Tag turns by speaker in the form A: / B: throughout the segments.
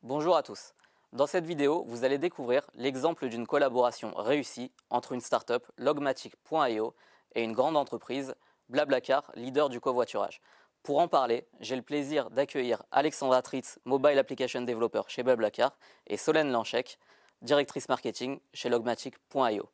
A: Bonjour à tous. Dans cette vidéo, vous allez découvrir l'exemple d'une collaboration réussie entre une startup Logmatic.io et une grande entreprise, Blablacar, leader du covoiturage. Pour en parler, j'ai le plaisir d'accueillir Alexandra Tritz, Mobile Application Developer chez Blablacar, et Solène Lanchek, directrice marketing chez Logmatic.io.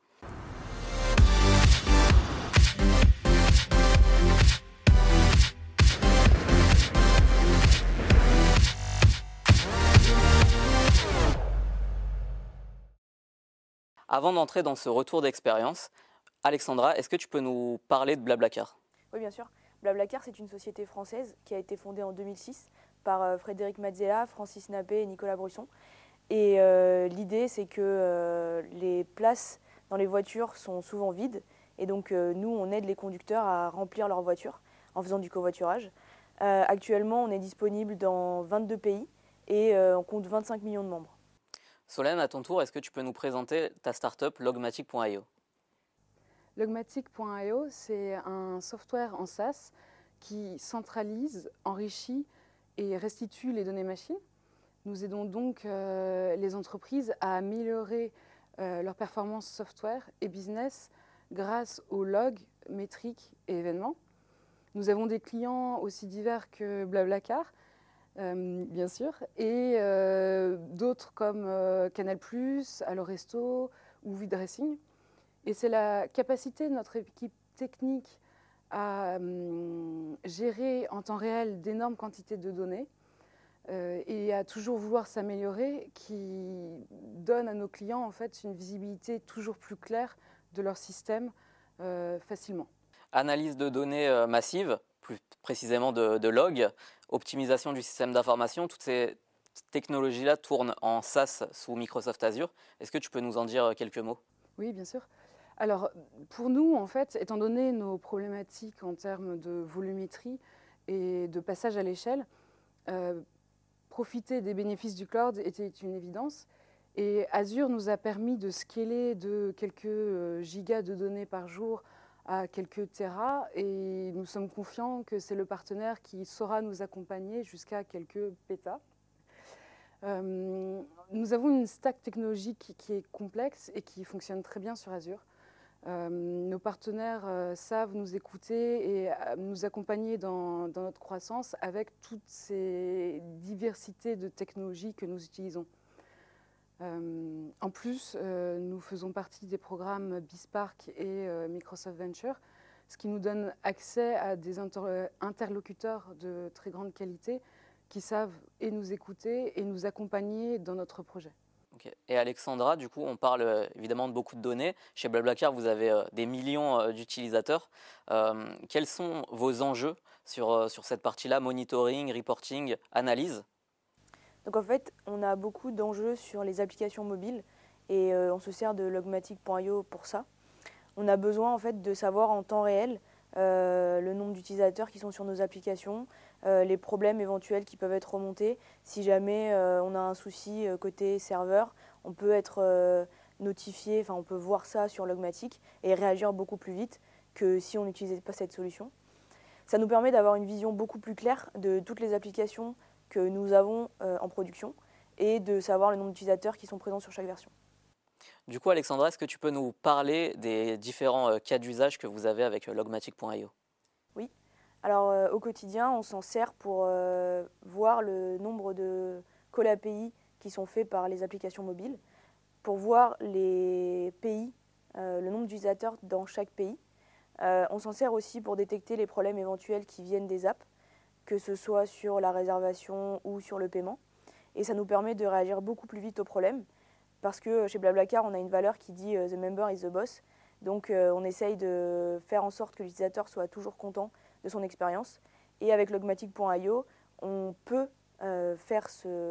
A: Avant d'entrer dans ce retour d'expérience, Alexandra, est-ce que tu peux nous parler de Blablacar ?
B: Oui, bien sûr. Blablacar, c'est une société française qui a été fondée en 2006 par Frédéric Mazzella, Francis Nappé et Nicolas Brusson. Et l'idée, c'est que les places dans les voitures sont souvent vides. Et donc, nous, on aide les conducteurs à remplir leurs voitures en faisant du covoiturage. Actuellement, on est disponible dans 22 pays et on compte 25 millions de membres.
A: Solène, à ton tour, est-ce que tu peux nous présenter ta startup Logmatic.io ?
C: Logmatic.io, c'est un software en SaaS qui centralise, enrichit et restitue les données machines. Nous aidons donc les entreprises à améliorer leur performance software et business grâce aux logs, métriques et événements. Nous avons des clients aussi divers que Blablacar, bien sûr, et d'autres comme Canal+, Allo Resto ou Vidracing. Et c'est la capacité de notre équipe technique à gérer en temps réel d'énormes quantités de données et à toujours vouloir s'améliorer qui donne à nos clients en fait une visibilité toujours plus claire de leur système facilement.
A: Analyse de données massives, plus précisément de logs, optimisation du système d'information, toutes ces technologies-là tournent en SaaS sous Microsoft Azure. Est-ce que tu peux nous en dire quelques mots ?
C: Oui, bien sûr. Alors, pour nous, en fait, étant donné nos problématiques en termes de volumétrie et de passage à l'échelle, profiter des bénéfices du cloud était une évidence. Et Azure nous a permis de scaler de quelques gigas de données par jour à quelques terras. Et nous sommes confiants que c'est le partenaire qui saura nous accompagner jusqu'à quelques pétas. Nous avons une stack technologique qui est complexe et qui fonctionne très bien sur Azure. Nos partenaires savent nous écouter et nous accompagner dans notre croissance avec toutes ces diversités de technologies que nous utilisons. En plus, nous faisons partie des programmes BizSpark et Microsoft Venture, ce qui nous donne accès à des interlocuteurs de très grande qualité qui savent et nous écouter et nous accompagner dans notre projet.
A: Okay. Et Alexandra, du coup, on parle évidemment de beaucoup de données. Chez Blablacar, vous avez des millions d'utilisateurs. Quels sont vos enjeux sur cette partie-là, monitoring, reporting, analyse ?
B: Donc en fait, on a beaucoup d'enjeux sur les applications mobiles et on se sert de Logmatic.io pour ça. On a besoin en fait de savoir en temps réel le nombre d'utilisateurs qui sont sur nos applications, les problèmes éventuels qui peuvent être remontés. Si jamais on a un souci côté serveur, on peut être notifié, on peut voir ça sur Logmatic et réagir beaucoup plus vite que si on n'utilisait pas cette solution. Ça nous permet d'avoir une vision beaucoup plus claire de toutes les applications que nous avons en production et de savoir le nombre d'utilisateurs qui sont présents sur chaque version.
A: Du coup, Alexandra, est-ce que tu peux nous parler des différents cas d'usage que vous avez avec Logmatic.io ?
B: Oui. Alors au quotidien, on s'en sert pour voir le nombre de call API qui sont faits par les applications mobiles, pour voir les pays, le nombre d'utilisateurs dans chaque pays. On s'en sert aussi pour détecter les problèmes éventuels qui viennent des apps, que ce soit sur la réservation ou sur le paiement. Et ça nous permet de réagir beaucoup plus vite aux problèmes, parce que chez Blablacar, on a une valeur qui dit « The member is the boss ». Donc on essaye de faire en sorte que l'utilisateur soit toujours content de son expérience. Et avec Logmatic.io, on peut faire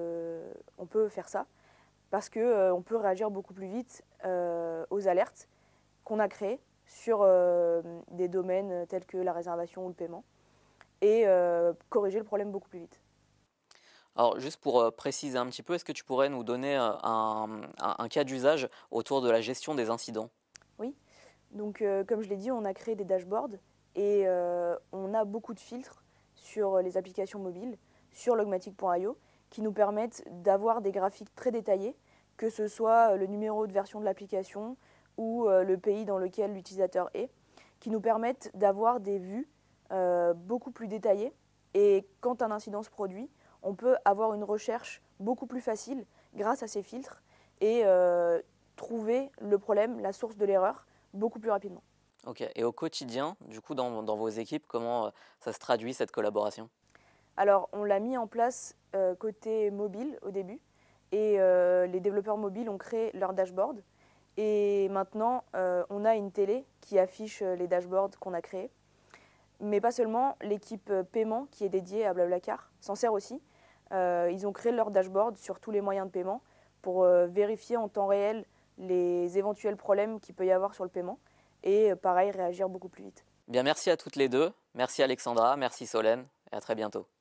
B: ça, parce qu'on peut réagir beaucoup plus vite aux alertes qu'on a créées sur des domaines tels que la réservation ou le paiement, et corriger le problème beaucoup plus vite.
A: Alors, juste pour préciser un petit peu, est-ce que tu pourrais nous donner un cas d'usage autour de la gestion des incidents ?
B: Oui, donc comme je l'ai dit, on a créé des dashboards et on a beaucoup de filtres sur les applications mobiles, sur Logmatic.io, qui nous permettent d'avoir des graphiques très détaillés, que ce soit le numéro de version de l'application ou le pays dans lequel l'utilisateur est, qui nous permettent d'avoir des vues beaucoup plus détaillées. Et quand un incident se produit, on peut avoir une recherche beaucoup plus facile grâce à ces filtres et trouver le problème, la source de l'erreur, beaucoup plus rapidement.
A: Ok, et au quotidien, du coup, dans vos équipes, comment ça se traduit cette collaboration?
B: Alors, on l'a mis en place côté mobile au début, et les développeurs mobiles ont créé leur dashboard. Et maintenant, on a une télé qui affiche les dashboards qu'on a créés. Mais pas seulement, l'équipe paiement qui est dédiée à Blablacar s'en sert aussi. Ils ont créé leur dashboard sur tous les moyens de paiement pour vérifier en temps réel les éventuels problèmes qu'il peut y avoir sur le paiement et pareil, réagir beaucoup plus vite.
A: Bien, merci à toutes les deux. Merci Alexandra, merci Solène, et à très bientôt.